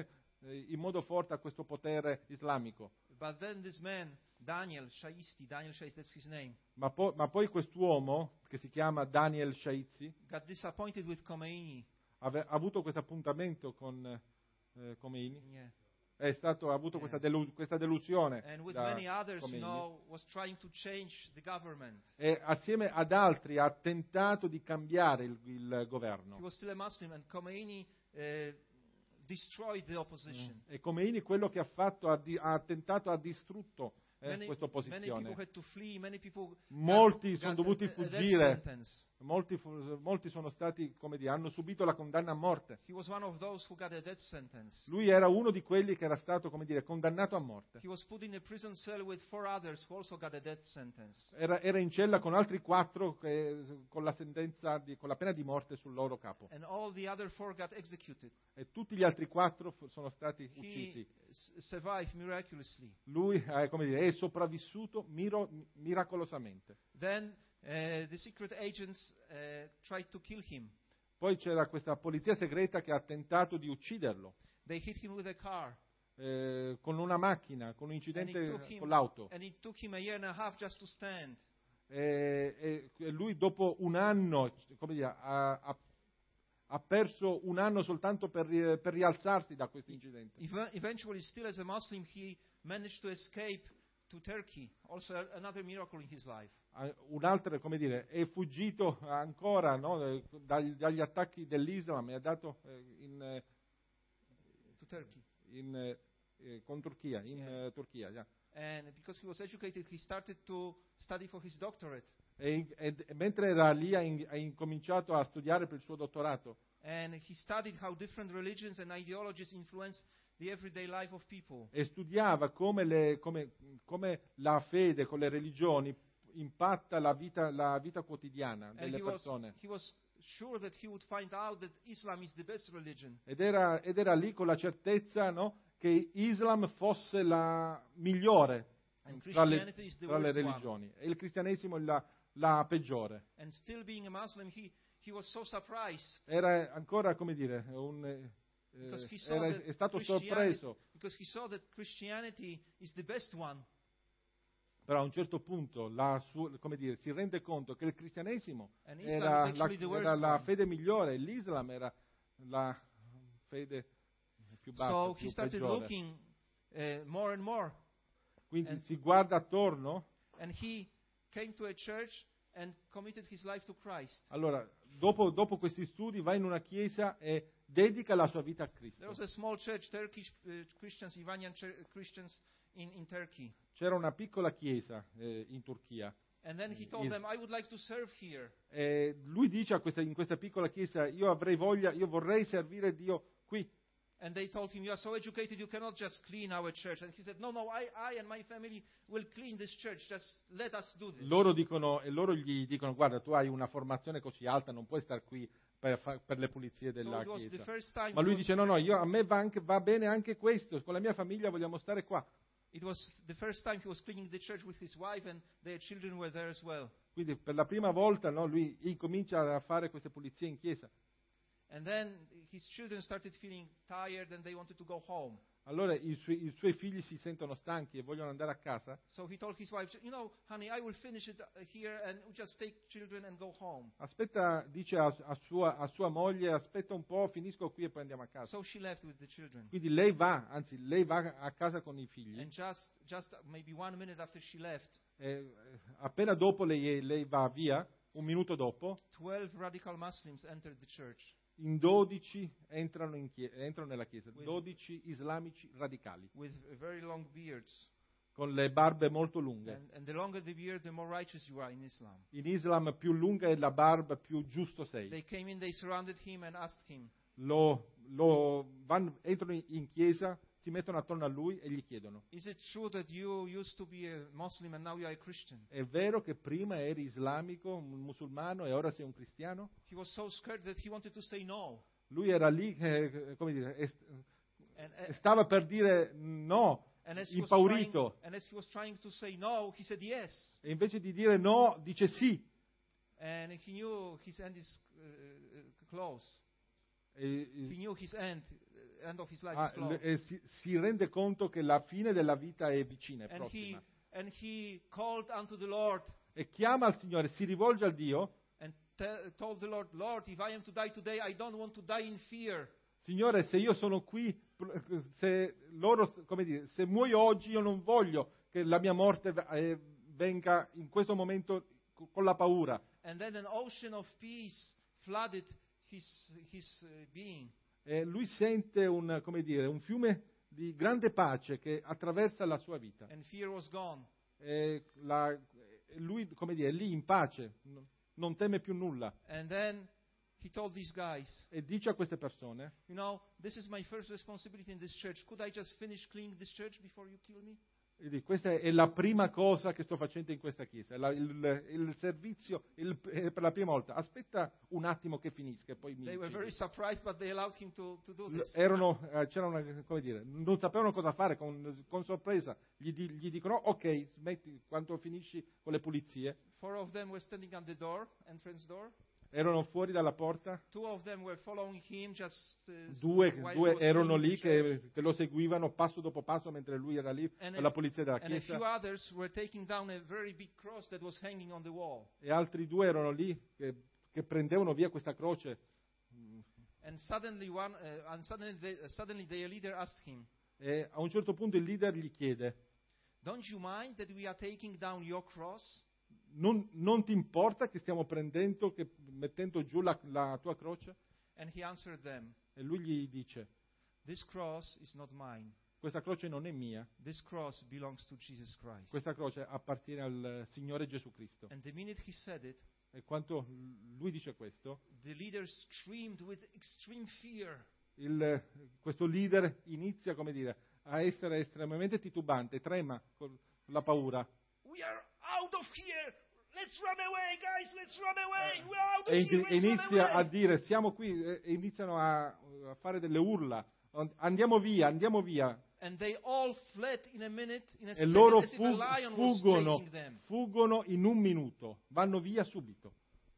modo forte a questo potere islamico. But then this man, Daniel Shaisti, that's his name, Ma poi quest'uomo, che si chiama Daniel Shaizi, got disappointed with Khomeini. ha avuto questo appuntamento con Khomeini, Yeah. ha avuto questa delusione And with da many others, Khomeini. was trying to change the government. E assieme ad altri ha tentato di cambiare il governo. He was still a Muslim, and Khomeini destroyed the opposition. E Khomeini quello che ha fatto, ha tentato, ha distrutto questa Many people opposizione. had to flee. Many people Molti sono got dovuti a death fuggire, sentence. molti sono stati, come dire, hanno subito la condanna a morte. He was one of those who got a death sentence. Lui era uno di quelli che era stato, come dire, condannato a morte. He was put in a prison cell with 4 others who also got a death sentence. Era in cella con altri 4 con la con la pena di morte sul loro capo. And all the other 4 got executed. E tutti gli altri 4 sono stati uccisi. He survived miraculously. Lui, come dire, è sopravvissuto miracolosamente. Then the secret agents tried to kill him. Poi c'era questa polizia segreta che ha tentato di ucciderlo They hit him with a car. con una macchina, con un And incidente con l'auto. And it took him a year and a half just to stand. E lui dopo un anno, come dire, ha perso un anno soltanto per rialzarsi da questo incidente. Eventually, still as a Muslim, he managed to escape to Turkey. Also another miracle in his life. Un altro, come dire, è fuggito ancora, no, dagli attacchi dell'Islam e è andato To Turkey. con Turchia, in Turchia. Yeah. And because he was educated, he started to study for his doctorate. E mentre era lì ha incominciato a studiare per il suo dottorato. And he studied how different religions and ideologies influence the everyday life of people. E studiava come la fede con le religioni impatta la vita quotidiana And delle persone. he was sure that he would find out that Islam is the best religion. Ed era lì con la certezza, no, che Islam fosse la migliore And tra Christianity is the le worst one. religioni e il cristianesimo la peggiore. And still being a Muslim, he was so surprised Era ancora, come dire, because he saw that è stato Christianity, sorpreso, because he saw that Christianity is the best one. però a un certo punto come dire, si rende conto che il cristianesimo And Islam era is actually the worst era la one. fede migliore e l'Islam era la fede più bassa, So più he started peggiore. looking more and more. Quindi and- si guarda attorno. And he came to a church and committed his life to Christ. Allora, dopo questi studi va in una chiesa e dedica la sua vita a Cristo. There was a small church, Turkish Christians, Iranian Christians in Turkey. C'era una piccola chiesa in Turchia. And then he told them, I would like to serve here. E lui dice in questa piccola chiesa, io vorrei servire Dio qui. And they told him, you are so educated, you cannot just clean our church. And he said, no, I and my family will clean this church. Just let us do this. Loro gli dicono, guarda, tu hai una formazione così alta, non puoi star qui per le pulizie So della it was the chiesa. first time. Ma lui dice, no, a me va bene anche questo, con la mia famiglia vogliamo stare qua. It was the first time he was cleaning the church with his wife, and their children were there as well. Quindi per la prima volta, no, lui incomincia a fare queste pulizie in chiesa. And then his children started feeling tired and they wanted to go home. Allora i suoi figli si sentono stanchi e vogliono andare a casa. So he told his wife, honey, I will finish it here and we'll just take children and go home. Dice a sua moglie, aspetta un po', finisco qui e poi andiamo a casa. So she left with the children. Quindi lei va a casa con i figli. And just maybe 1 minute after she left, Appena dopo lei va via, un minuto dopo, 12 radical Muslims entered the church. in 12 entrano nella chiesa, 12 islamici radicali, With very long beards. con le barbe molto lunghe. And the longer the beard, the more righteous you are in Islam. In Islam più lunga è la barba, più giusto sei. They came in, they surrounded him and asked him, Entrano in chiesa, si mettono attorno a lui e gli chiedono: is it true that you used to be a Muslim and now you are a Christian? è vero che prima eri islamico, un musulmano e ora sei un cristiano? He was so scared that he wanted to say no. Lui era lì, come dire, And stava per dire no, as impaurito, he was trying to say no, he said yes. e invece di dire no dice sì. And he knew his end is close. He knew his end of his life is close. Si rende conto che la fine della vita è vicina, è prossima. And he called unto the Lord E chiama al Signore, si rivolge al Dio. and told the Lord, Lord, if I am to die today, I don't want to die in fear. Signore, se io sono qui, se muoio oggi, io non voglio che la mia morte venga in questo momento con la paura. And then an ocean of peace flooded his being. E lui sente un fiume di grande pace che attraversa la sua vita. And fear was gone. E lui, è lì in pace, non teme più nulla. And then he told these guys, E dice a queste persone: this is my first responsibility in this church. Could I just finish cleaning this church before you kill me? questa è la prima cosa che sto facendo in questa chiesa, il servizio per la prima volta. Aspetta un attimo che finisca e poi mi They were very uccidi. surprised, but they allowed him to do this. Non sapevano cosa fare, con sorpresa gli dicono: ok, smetti quando finisci con le pulizie. 4 of them were standing on the entrance door. Erano fuori dalla porta, 2 of them were following him just due while he was erano cleaning lì the church. che lo seguivano passo dopo passo mentre lui era lì per la pulizia della And a few chiesa, others were taking down a very big cross that was hanging on the wall. e altri 2 erano lì che prendevano via questa croce And suddenly suddenly their leader asked him, E a un certo punto il leader gli chiede: "Don't you mind that we are taking down your cross?" non ti importa che stiamo mettendo giù la tua croce? And he answered them, E lui gli dice: "This cross is not mine. questa croce non è mia, This cross belongs to Jesus Christ." questa croce appartiene al Signore Gesù Cristo. And the minute he said it, E quando lui dice questo, the leader screamed with extreme fear. questo leader inizia, come dire, a essere estremamente titubante, trema con la paura. "We are out of here. Let's run away, guys. Let's run away. We are out of here. E Let's run inizia a away." dire: siamo qui, e iniziano a fare delle urla: andiamo via, andiamo via. And they all fled in a minute, in a E second, loro as if a lion was fuggono, chasing them. fuggono in un minuto, vanno via subito,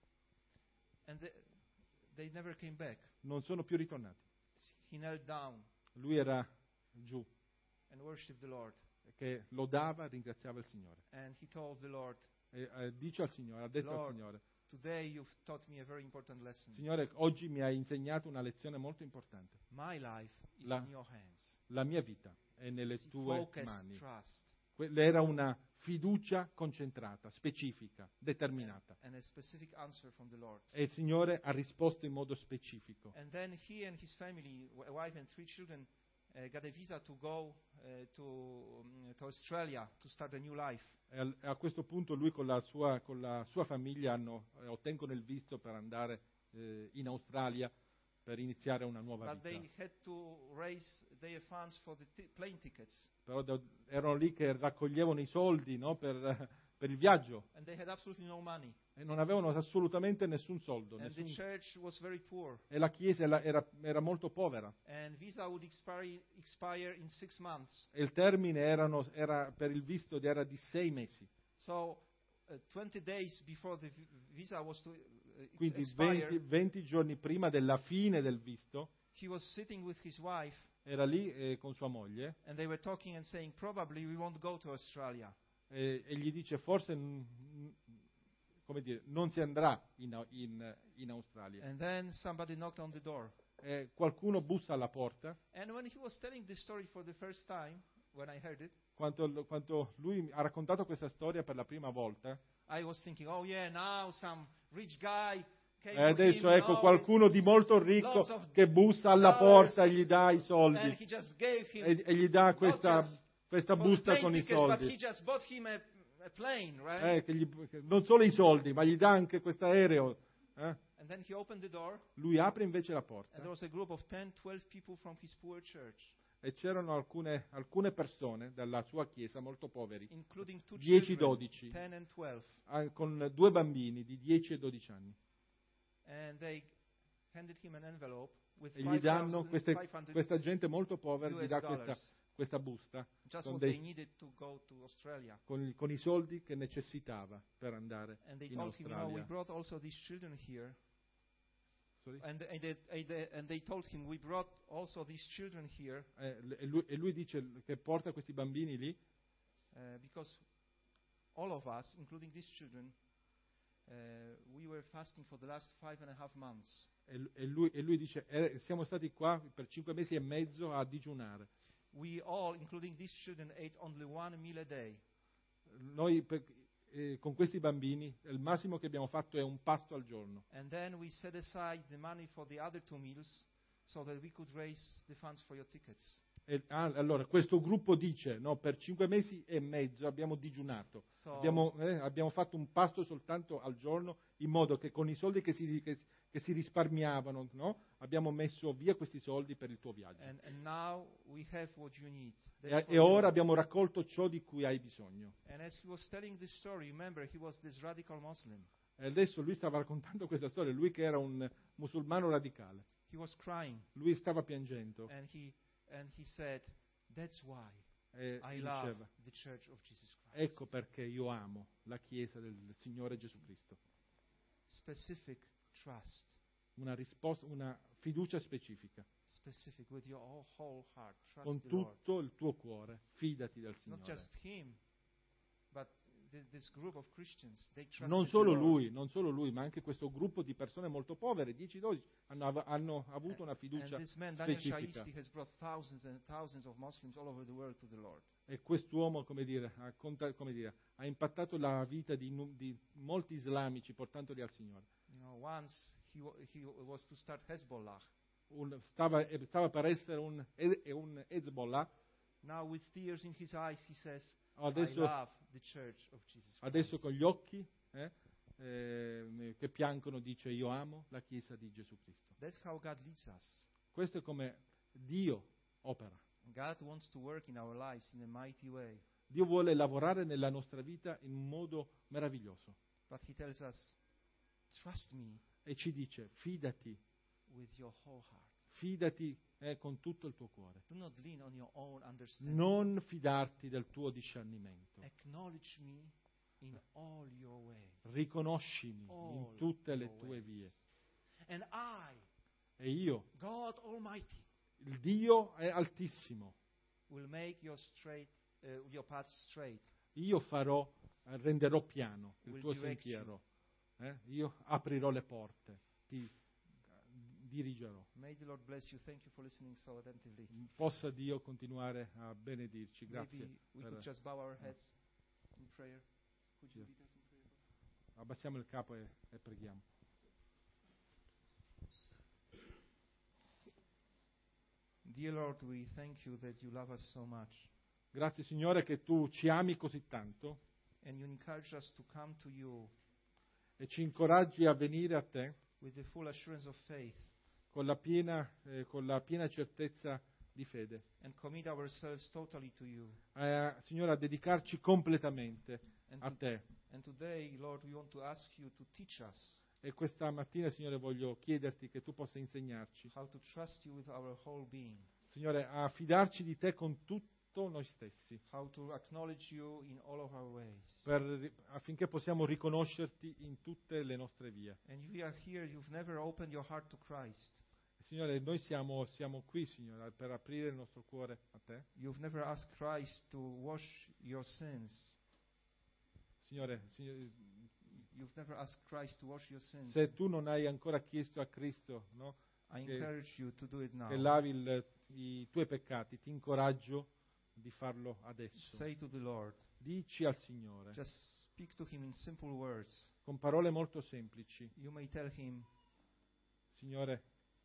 And they never came back. non sono più ritornati. He knelt down Lui era giù, and worshipped the Lord. che lodava e ringraziava il Signore. And he told the Lord, E dice al Signore, ha detto al "Lord, Signore: today you've taught me a very important lesson. Signore, oggi mi hai insegnato una lezione molto importante. My life is La- in your hands." La mia vita è nelle See, tue focus, mani. trust, Era una fiducia concentrata, specifica, determinata. and a specific answer from the Lord. E il Signore ha risposto in modo specifico. And then he and his family, a wife and 3 children, got a visa to go to Australia to start a new life. E a questo punto lui con la sua famiglia ottengono il visto per andare in Australia per iniziare una nuova But vita. they had to raise their funds for the plane tickets. Però erano lì che raccoglievano i soldi, no, per il viaggio, And they had absolutely no money. e non avevano assolutamente nessun soldo. And the church was very poor. E la chiesa era molto povera. And visa would expire in 6 months. E il termine era per il visto era di 6 mesi. So 20 days before the visa was to Quindi expire, 20 giorni prima della fine del visto he was sitting with his wife, era lì con sua moglie, and they were talking and saying, "Probably we won't go to Australia." e gli dice: forse come dire, non si andrà in Australia. And then somebody knocked on the door. Qualcuno bussa alla porta. And when he was telling this story for the first time, when I heard it, Quando lui ha raccontato questa storia per la prima volta, I was thinking, "Oh yeah, now some rich guy came to adesso him, ecco qualcuno di molto ricco lots of che bussa alla dollars, porta e gli dà i and soldi, he just gave him e gli dà not questa just questa for the busta plane con i tickets, but he soldi. just bought him a plane, right?" Che non solo i soldi, ma gli dà anche questo aereo. And then he opened the door, Lui apre invece la and porta there was a group of 10, 12 people from his poor church, e c'erano alcune persone dalla sua chiesa molto poveri, including 2 10, children, 12, 10 and 12. con 2 bambini di 10 e 12 anni. And they handed him an envelope with E gli danno 500 questa gente molto povera, gli US dà dollars, questa busta just con, what they needed to go to Australia. con i soldi che necessitava per andare And they in told him, "We Australia. brought also these children here." Sorry? And they told him, "We brought also these children here E lui dice che porta questi bambini lì because all of us, including these children, we were fasting for the last 5.5 months. e lui dice: siamo stati qua per 5 mesi e mezzo a digiunare. We all, including these children, ate only 1 meal a day. Noi con questi bambini il massimo che abbiamo fatto è un pasto al giorno. And then we set aside the money for the other 2 meals so that we could raise the funds for your tickets." Allora questo gruppo dice: no, per 5 mesi e mezzo abbiamo digiunato, So- abbiamo fatto un pasto soltanto al giorno, in modo che con i soldi che si risparmiavano, no, abbiamo messo via questi soldi per il tuo viaggio. And now we have what you need. That's for E ora you. abbiamo raccolto ciò di cui hai bisogno. And as he was telling this story, remember, he was this radical Muslim. E adesso lui stava raccontando questa storia, lui che era un musulmano radicale. He was crying, Lui stava piangendo and he said, "That's why e I love diceva: the Church of Jesus Christ." ecco perché io amo la Chiesa del Signore Gesù Cristo. Specific trust, Una risposta, una fiducia specifica. specific with your whole heart. Trust Con the Lord. tutto il tuo cuore, fidati del Not Signore. just Him, but this group of Christians, they trusted Non the solo Lord. lui, ma anche questo gruppo di persone molto povere, 10-12, hanno avuto una And fiducia this man, Daniel specifica. Shaisti, has brought thousands and thousands of Muslims all over the world to the Lord. E quest'uomo, ha impattato la vita di molti islamici portandoli al Signore. You know, once he was to start Hezbollah. Stava per essere un Hezbollah. Now with tears in his eyes he says, Adesso- I love the Church of Jesus Christ. Adesso con gli occhi che piangono dice: io amo la Chiesa di Gesù Cristo. That's how God leads us. Questo è come Dio opera. God wants to work in our lives in a mighty way. Dio vuole lavorare nella nostra vita in un modo meraviglioso But he tells us, trust me e ci dice: fidati, with your whole heart. fidati con tutto il tuo cuore. Do not lean on your own understanding. Non fidarti del tuo discernimento. Acknowledge me in all your ways. Riconoscimi in All tutte le your tue ways. vie. And I, E io, God Almighty, il Dio è altissimo, will make your path straight. io renderò piano il Will tuo direct sentiero. Io aprirò le porte, ti dirigerò. May the Lord bless you. Thank you for listening so attentively. Possa Dio continuare a benedirci. Grazie. Maybe we per- could just bow our heads in prayer. Could you Sì. lead us in prayer? Abbassiamo il capo e preghiamo. Dear Lord, we thank you that you love us so much Grazie Signore che tu ci ami così tanto and you encourage us to come to you e ci incoraggi a venire a te with the full assurance of faith con la piena certezza di fede. and commit ourselves totally to you. Signore, a dedicarci completamente And, a te. and today, Lord, we want to ask you to teach us E questa mattina, Signore, voglio chiederti che tu possa insegnarci, how to trust you with our whole being, Signore, a fidarci di te con tutto noi stessi, how to acknowledge you in all of our ways. affinché possiamo riconoscerti in tutte le nostre vie. And we are here, you've never opened your heart to Christ. Signore, noi siamo qui, Signore, per aprire il nostro cuore a te. You've never asked Christ to wash your sins. Signore, You've never asked Christ to wash your sins. se tu non hai ancora chiesto a Cristo, no, I che- encourage you to do it now. che lavi i tuoi peccati, ti incoraggio di farlo adesso. Say to the Lord, Dici al Signore, just speak to Him in simple words. con parole molto semplici, You may tell Him, Signore,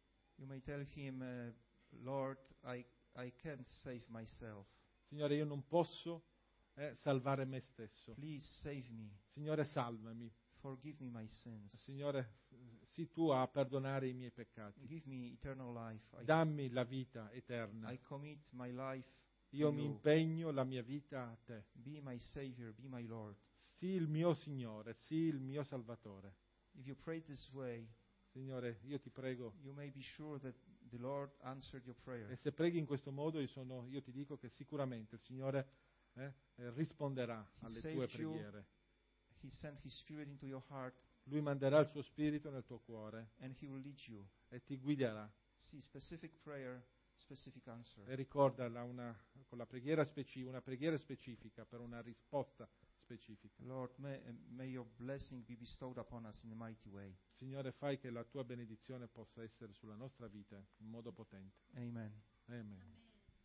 Lord, I can't save myself. Signore, io non posso salvare me stesso. Please save me. Signore, salvami. Forgive me my sins. Signore, sii tu a perdonare i miei peccati. Give me eternal life. Dammi la vita eterna. I commit my life Io to mi you. impegno la mia vita a te. Be my Savior, be my Lord. Sii il mio Signore, sii il mio Salvatore. If you pray this way, Signore, io ti prego, you may be sure that the Lord answered your prayer. e se preghi in questo modo, io ti dico che sicuramente il Signore risponderà alle tue saved you. preghiere. He sent His Spirit into your heart Lui manderà il suo Spirito nel tuo cuore and He will lead you. e ti guiderà. See, specific prayer, specific answer. E ricordala con la preghiera una preghiera specifica per una risposta specifica. Lord, may your blessing be bestowed upon us in a mighty way. Signore, fai che la tua benedizione possa essere sulla nostra vita in modo potente. Amen. Amen. Amen.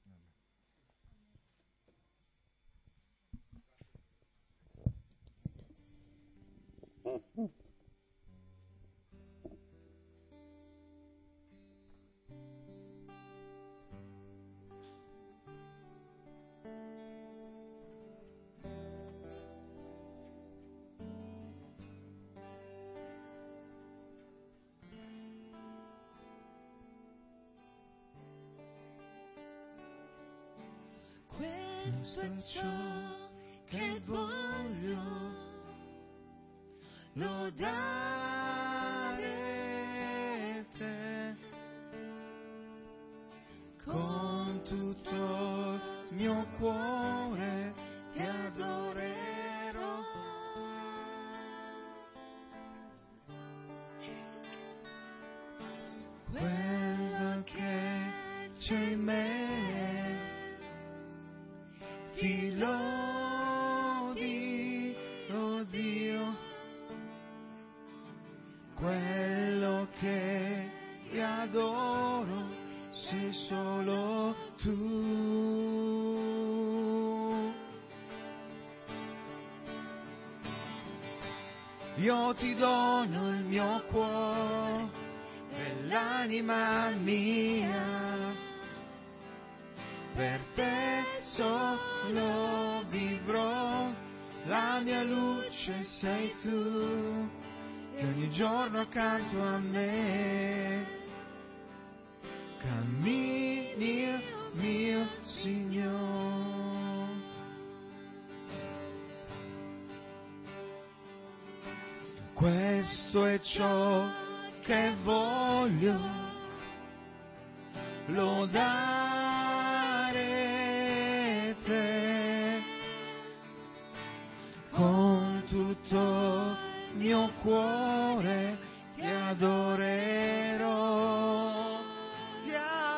Questo è ciò che voglio lodare te con tutto il mio cuore ti adorerò. Quello che c'è in me ti lodi quello che ti adoro sei solo tu. Io ti dono il mio cuore e l'anima mia, per te solo vivrò, la mia luce sei tu, che ogni giorno accanto a me cammini, mio Signore. Questo è ciò che voglio, lodare te con tutto il mio cuore, ti adorerò, ti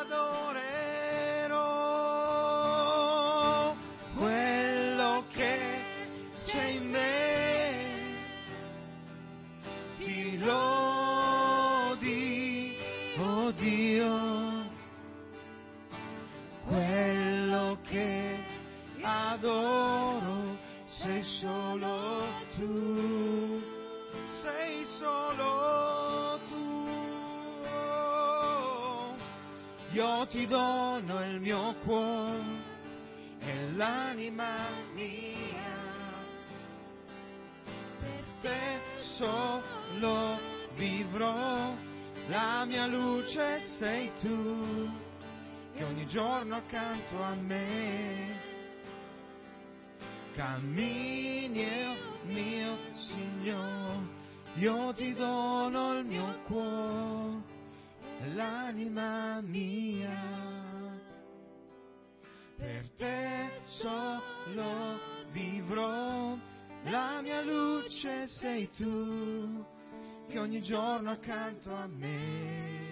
adorerò. Quello che c'è in me ti lodi, oh Dio, quello che adoro sei solo tu, sei solo tu. Io ti dono il mio cuore e l'anima mia, per te solo vivrò, la mia luce sei tu, che ogni giorno accanto a me cammini, mio Signore. Io ti dono il mio cuore e l'anima mia, per te solo vivrò, la mia luce sei tu, che ogni giorno accanto a me